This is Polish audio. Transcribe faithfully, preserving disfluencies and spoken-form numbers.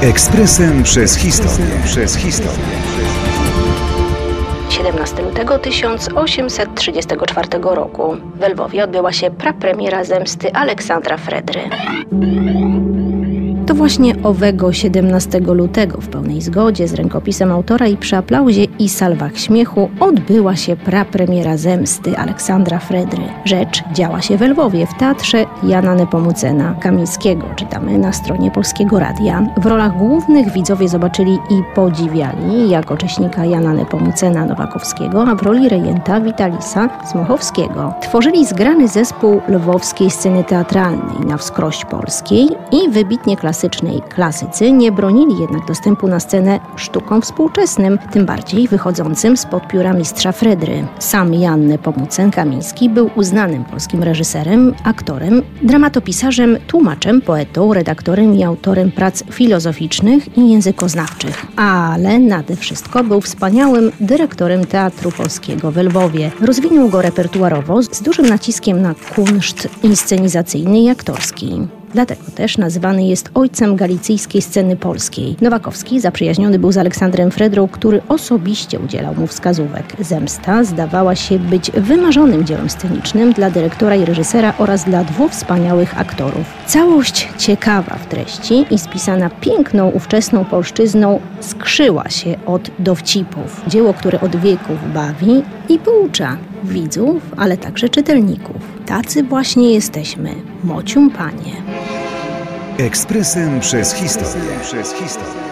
Ekspresem przez historię. Przez historię. siedemnastego lutego tysiąc osiemset trzydziestego czwartego roku we Lwowie odbyła się prapremiera Zemsty Aleksandra Fredry. To właśnie owego siedemnastego lutego w pełnej zgodzie z rękopisem autora i przy aplauzie i salwach śmiechu odbyła się prapremiera Zemsty Aleksandra Fredry. Rzecz działa się we Lwowie w Teatrze Jana Nepomucena Kamińskiego. Czytamy na stronie Polskiego Radia. W rolach głównych widzowie zobaczyli i podziwiali jako cześnika Jana Nepomucena Nowakowskiego, a w roli rejenta Witalisa Smochowskiego. Tworzyli zgrany zespół lwowskiej sceny teatralnej na wskroś polskiej i wybitnie klasycznej klasycy nie bronili jednak dostępu na scenę sztukom współczesnym, tym bardziej wychodzącym spod pióra mistrza Fredry. Sam Jan Nepomucen Kamiński był uznanym polskim reżyserem, aktorem, dramatopisarzem, tłumaczem, poetą, redaktorem i autorem prac filozoficznych i językoznawczych. Ale nade wszystko był wspaniałym dyrektorem Teatru Polskiego we Lwowie. Rozwinął go repertuarowo z dużym naciskiem na kunszt inscenizacyjny i aktorski. Dlatego też nazywany jest ojcem galicyjskiej sceny polskiej. Nowakowski zaprzyjaźniony był z Aleksandrem Fredrą, który osobiście udzielał mu wskazówek. Zemsta zdawała się być wymarzonym dziełem scenicznym dla dyrektora i reżysera oraz dla dwóch wspaniałych aktorów. Całość ciekawa w treści i spisana piękną ówczesną polszczyzną skrzyła się od dowcipów. Dzieło, które od wieków bawi i poucza widzów, ale także czytelników. Tacy właśnie jesteśmy, mocium panie. Ekspresem przez historię. Przez historię.